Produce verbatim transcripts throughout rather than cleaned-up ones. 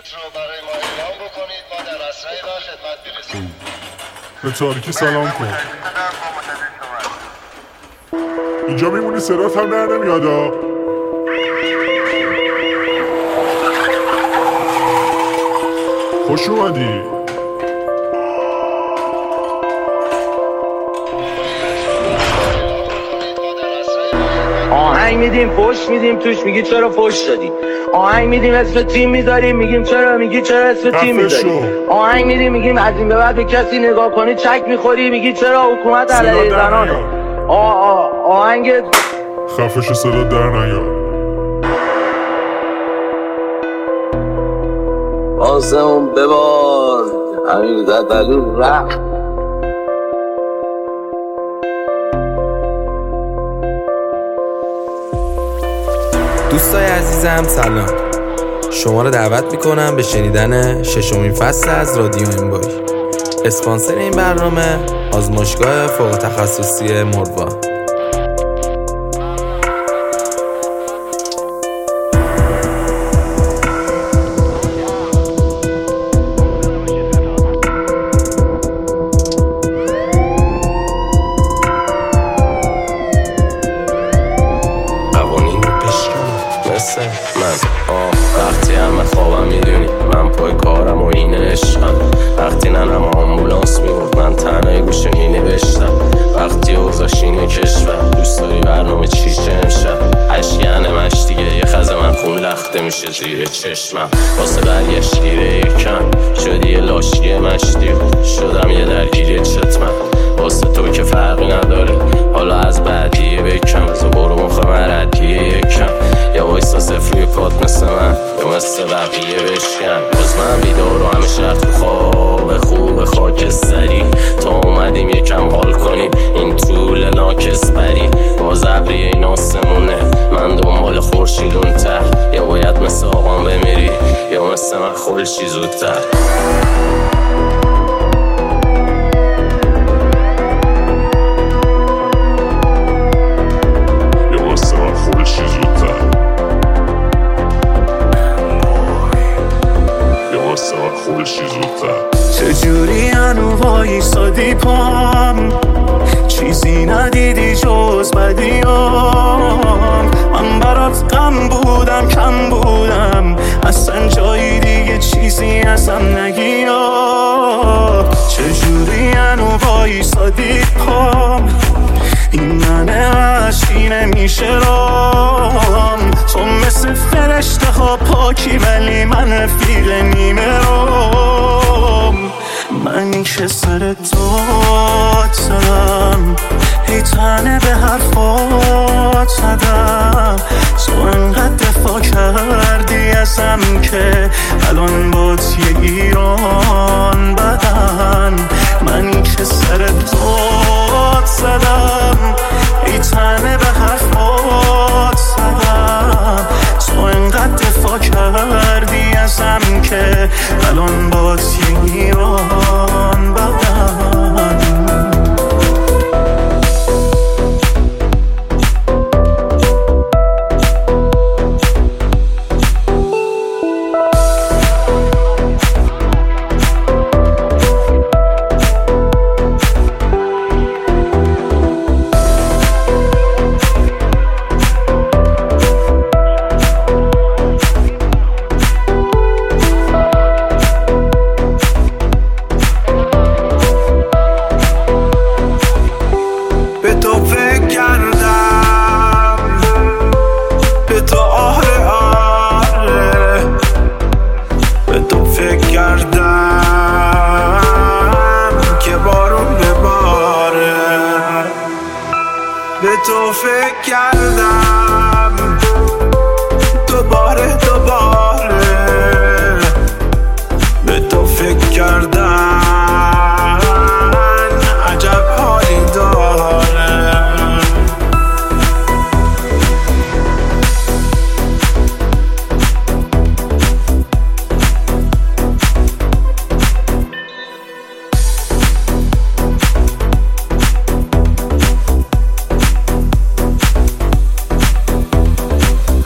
رو برای ما اعلام بکنید ما در اسرع وقت خدمت میرسیم. به تاریکی سلام کن. اینجا میمونی صدات هم در نمیادا. خوش اومدی. آهنگ میدیم فوش میدیم توش میگی چرا فوش دادی. آهنگ میدیم اسم تیم میذاریم میگیم چرا میگی چرا اسم تیم میذاریم. آهنگ میدیم میگیم از این به بعد به کسی نگاه کنی چک میخوری میگی چرا حکومت علیه زنانه. آه آه آهنگ خفش صدا در نیار. آسمون ببار همین ددلو رفت. دوستای عزیزم سلام، شما رو دعوت میکنم به شنیدن ششمین فصل از رادیو امبای. اسپانسر این برنامه آزمایشگاه فوق تخصصی موروا. وقتی همه خوابم میدونی من پای کارم و این عشقم. وقتی ننم آمبولانس میبرد من تنهای گوش اینه بشتم. وقتی اوزاش اینه کشور دوست داری برنامه چیشه امشب. عشقیانه مش دیگه یه خز من خون لخته میشه زیر چشمم. واسه برگشت گیره یکم شدی یه لاشگی مشتی شدم یه درگیری چتمم. واسه تو که فرقی نداره حالا از بعدیه بکم. از برو مخه مردیه یکم یا وایسا صفر روی پات مثل من یا مثل بقیه بشکن. باز من بیدار و همه شرط خواب خوب خاکستری تا اومدیم یکم حال کنیم این طول ناکس بری. باز ابریه این آسمونه من دنبال خورشیدون ته. یا باید مثل آقام بمیری یا مثل من خلشی زودتر. چجوری هنو وایسادی پام چیزی ندیدی جز بدیام. من برات غم بودم کم بودم اصلا جایی دیگه چیزی ازم نگی. چجوری هنو وایسادی پام این منه عشقی نمیشه رام. تو مثل فرشته ها پاکی ولی من رفیق نیمه رام. من که سر داد زدم هی تنه به حرفات زدم. تو انقدر دفاع کردی ازم که الان بات یه ایران بدن. من که سر داد زدم هی تنه به حرفات زدم. تو انقدر دفاع کردی ازم که الان بات یه ایران بدن.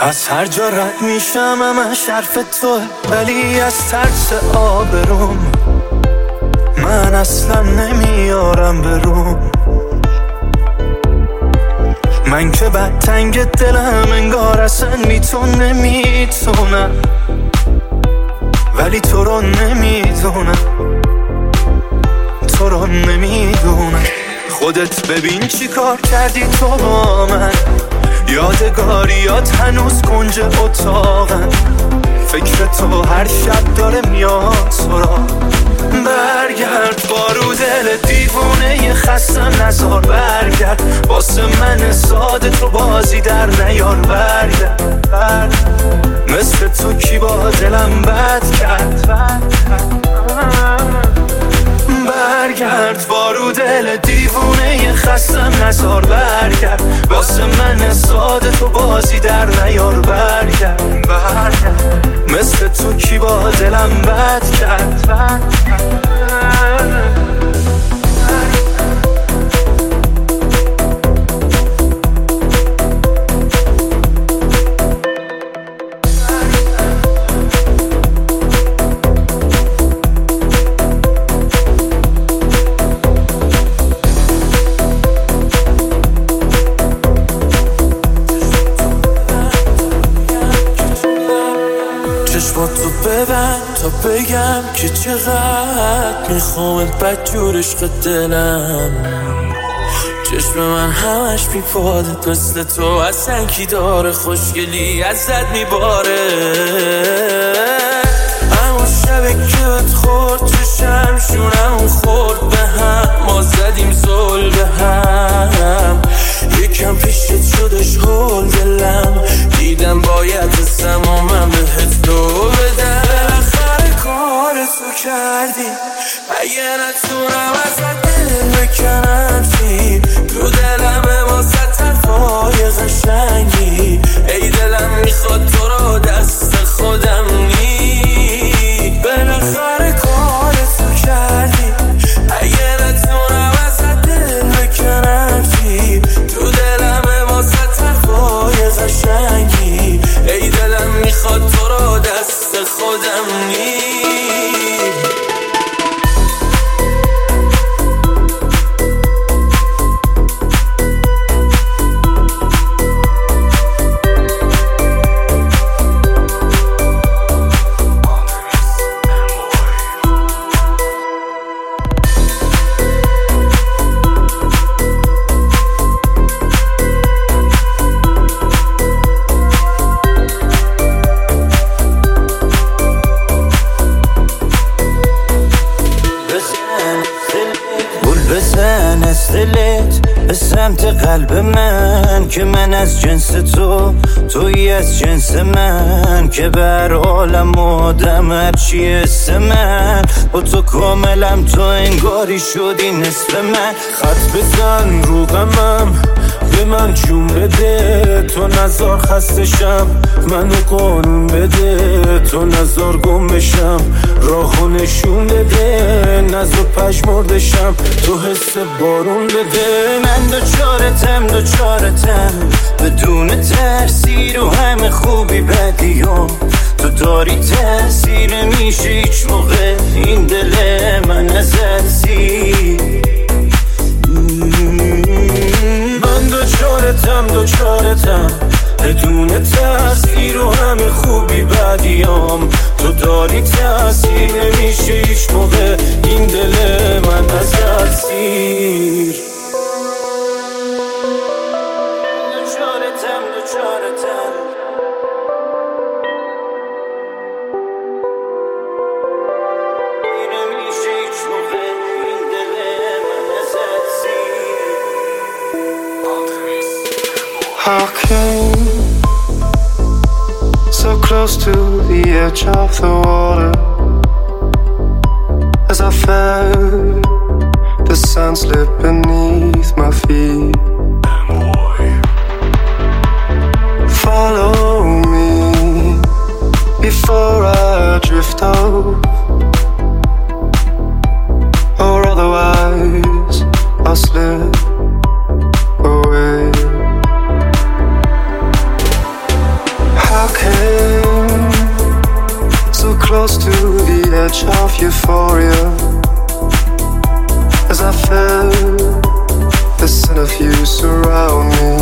از هر جا رد میشم همش حرف توه، ولی از ترس آبروم من اصلا نمیارم بروم. من که بد تنگ دلم انگار اصلا بی تو نمیتونم، ولی تو رو نمیدونم، تو رو نمیدونم. خودت ببین چی کار کردی تو با من، یادگاریات هنوز کنج اتاقن، فکر تو هر شب داره میاد سراغ. برگرد بارو دل دیوونه خستم نزار، برگرد واسه من ساده تو بازی در نیار. برگرد مثل تو کی با دلم بد کرد. برگرد بارو دل دیوونه خستم نزار، برگرد واسه من ساده تو بازی در نیار. برگرد برگرد مثل تو کی با دلم بد کرد. تو ببند تا بگم که چقدر میخوامت بدجور عشق دلم. چشم من همش میپادت مثل تو، اصلا کی داره خوشگلی ازت میباره. اما شبه که بهت خورد چشم شونم خورد به هم، ما زدیم زل به هم. یکم پیشت شدش هول دلم، دیدم باید ازم و من بهت دو بدم. بالاخره کار تو کردی، اگه نتونم ازت دل بکنم چی، تو دلم واسه طرفای قشنگی. ای دلم میخواد تو رو دست خودم نی. بالاخره کار تو کردی، اگه نتونم ازت دل بکنم چی، تو دلم واسه طرفای قشنگی. ای دلم میخواد تو رو دست خودم نی. به سمت قلب من که من از جنس تو، توی از جنس من، که بر عالم آدم هرچی اسم من. با تو کاملم تو انگاری شدی نصف من. خط بزن رو غمم به من جون بده، تو نزار خستشم منو قانون بده. تو نزار گم بشم راهو نشون بده، نزار پشمردشم تو حس بارون بده. من دوچارتم دوچارتم بدون ترسی، رو همه خوبی بدیام تو داری تأثیر. میشه هیچ موقع این دل من ازت سیر. من دوچارتم دوچارتم بدون تأثیر، رو همه خوبی بدیام تو داری تأثیر. نمیشه هیچ موقع این دل من ازت سیر. دوچارتم دوچارتم نمیشه هیچ موقع این دل من ازت سیر. I came so close to the edge of the water, as I felt the sun slip beneath my feet. Follow me before I drift off, or otherwise I'll slip away. I came so close to the edge of euphoria, as I felt the scent of you surround me.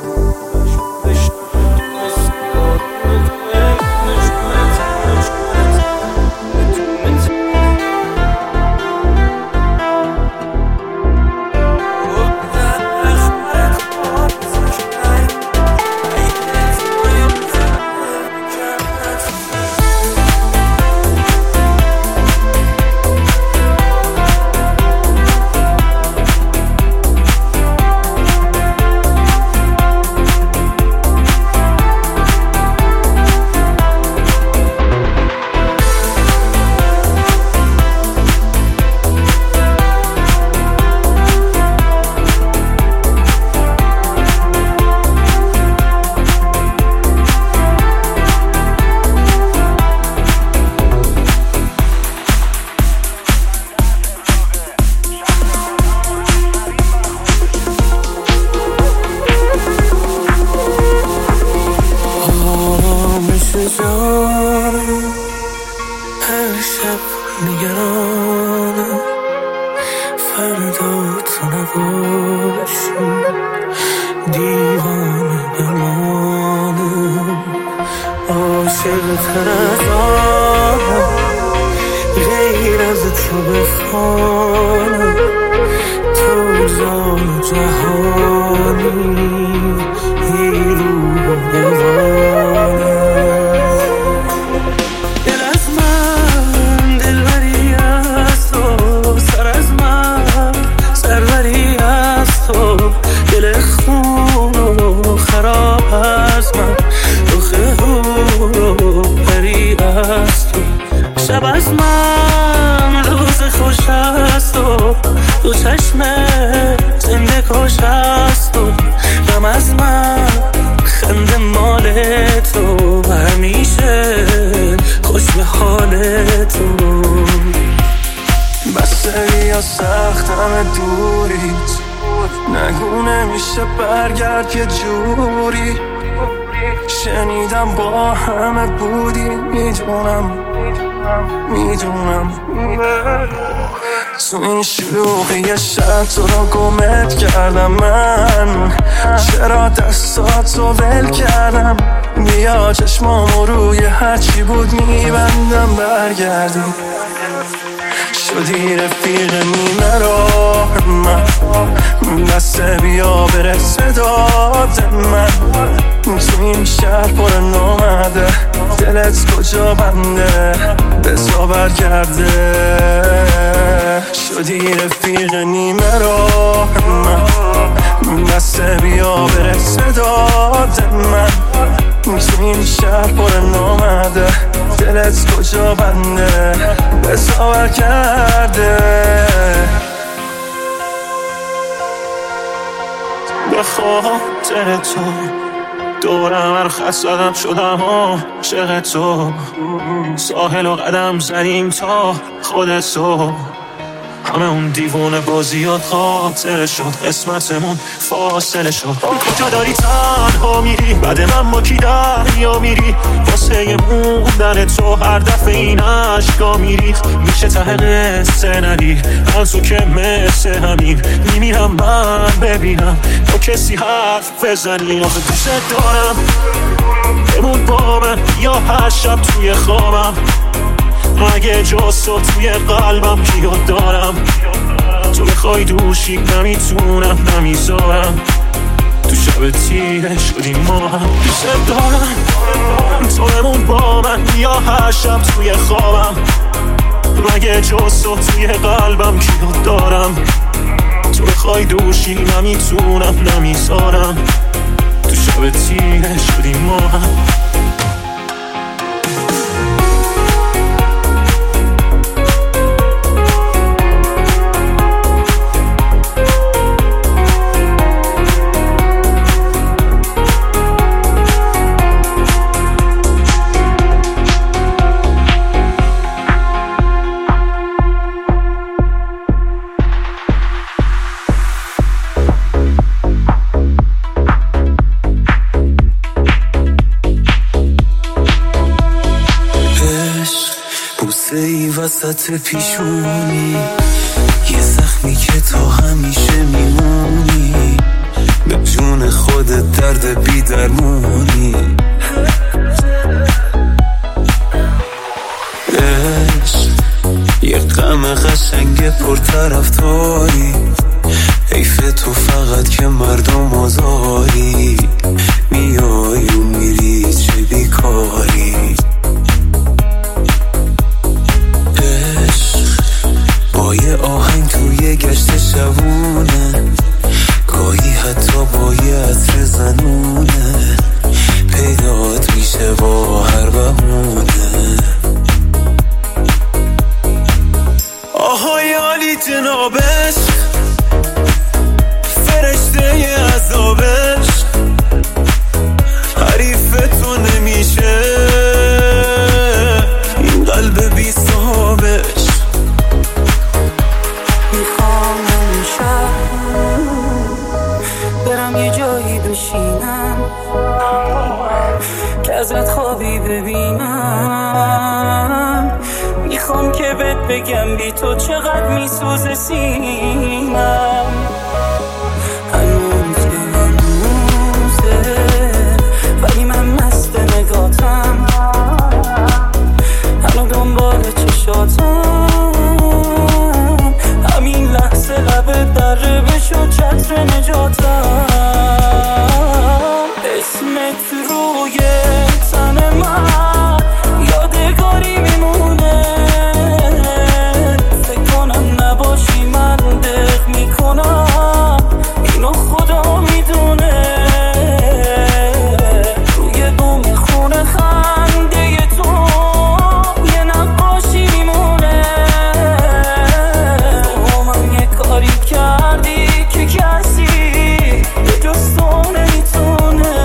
تو این شلوغی شب تو رو گمت کردم من، چرا دستاتو ول کردم؟ بیا چشمامو روی هرچی بود میبندم برگردی، شدی رفیق نیمه راه من، دست بیا برسه داد من. تو این شهر پر نامده، دلت کجا بنده بزا برگرده، شدی رفیق نیمه راه من، دست بیا برسه داد من. تو این شهر پر نامده، دلت کجا بنده بزا برگرده. به خاطر تو دورم هر خط زدم شدم عاشق تو، ساحل و قدم زدیم تا خودتو، همه اون دیوونه بازیات خاطره شد، قسمتمون فاصله شد. کجا داری تنها میری بعد من با کی دریا میری؟ واسه موندن تو هر دفعه این عشقا میریخ، میشه ته قصه ندی من تو که مثل همین میمیرم من ببینم تو کسی حرف بزنی. آخه دوست دارم بمون با من یا هر شب توی خوابم، اگه جز تو توی قلبم کیو دارم؟ تو بخوای دوشی نمیتونم نمیذارم، تو شب تیره شدیم ما هم. دوست دارم تو بمون با من یا هر شب توی خوابم، اگه جز تو توی قلبم کیو دارم؟ تو بخوای دوشی نمیتونم نمیذارم، تو شب تیره شدیم ما هم. وسط پیشونی، یه زخمی که تو همیشه میمونی، به جون خودت درد بی درمونی. عشق یه غم قشنگ پرطرفداری، حیف تو فقط که مردم آزاری، میای و میری چه بیکاری. عشق با یه آهنگ توی گشت شبونه، گاهی حتی با یه عطر زنونه، پیدات میشه با هر بهونه. آهای عالی جنابش، فرشته ی عذابش، حریفتون نمیشه این قلب بی صاحبش. میخوام نمیشه برم یه جایی بشینم که ازت خوابی ببینم، میخوام که بهت بگم بی تو چقدر میسوزه سینم. هنوز که هنوزه ولی من مست نگاتم، هنو دنبال چشاتم، همین لحظه لبت دره بشو چتر نجاتم. اسمت روی تن من یادگاری میمونه، فکر کنم نباشی من دق میکنم، اینو خدا میدونه. روی بوم خونه خنده تو یه نقاشی میمونه، تو من یه کاری کردی که کسی به جز تو نمیتونه.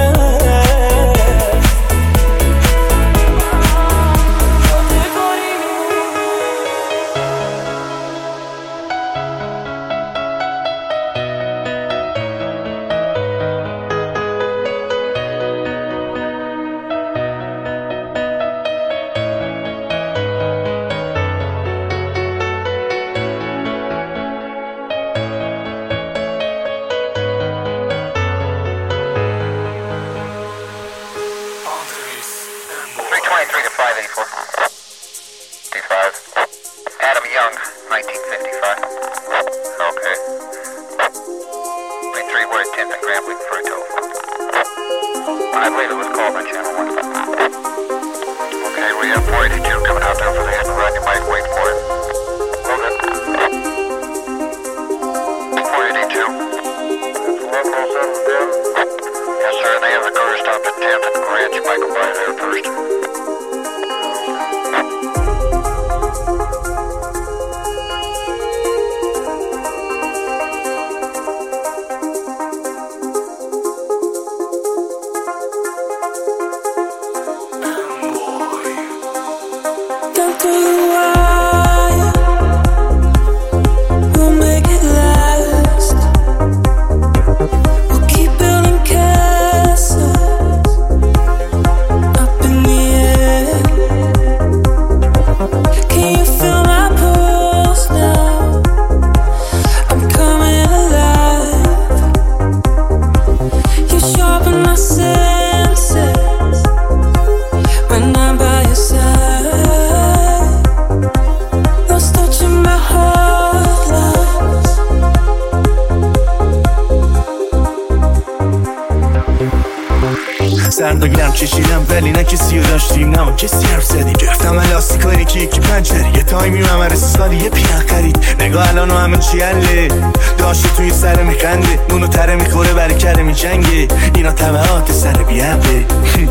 سرد و گرم کشیدم ولی نه کسی رو داشتیم، نه با کسی حرف زدیم. گرفتم الاستیکاری که یکی پنجره، یه تایمی ممر سالی یه پیان خرید. نگاه الان و همه چی حله، داشته توی سر میخنده، نونو تره میخوره برای کره میجنگه. اینا طبعات سر بیعقه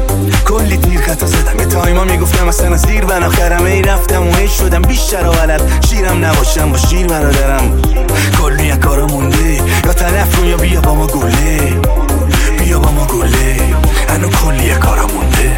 کلی تیر خطا زدم، یه تایما میگفتم اصلا از دیر بنا خرم. ای رفتم و ای شدم بیشتر و ولد، شیرم نباشم با شیر برادرم. کلی یک کارا مونده، یا طرف رو یا بیا با ما گله، بیا با ما گله، هنو کلی یک کارا مونده.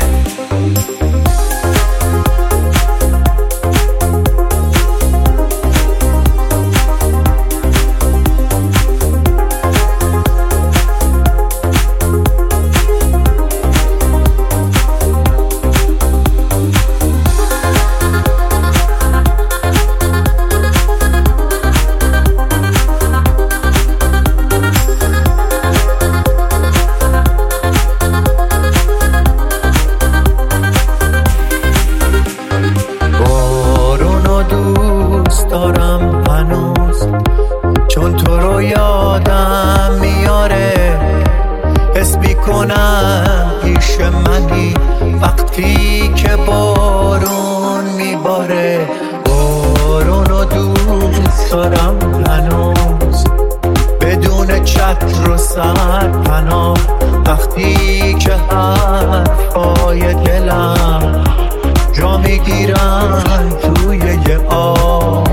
سر پناه وقتی که حرفای دلم جا میگیرن توی یه آب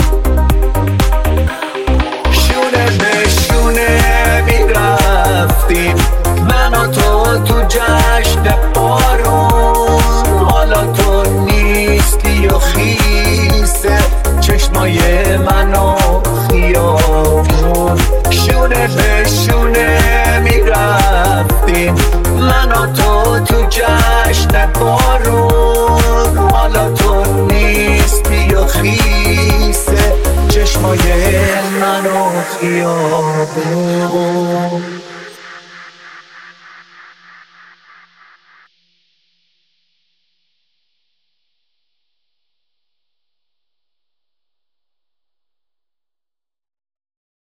شونه به شونه میرفتیم من و تو تو جشن بارون حالا تو نیستی و خیسه چشمای من و خیابون شونه به شونه میرفتیم من و تو تو جشن بارون حالا تو نیستی و خیسه چشمای من و خیابون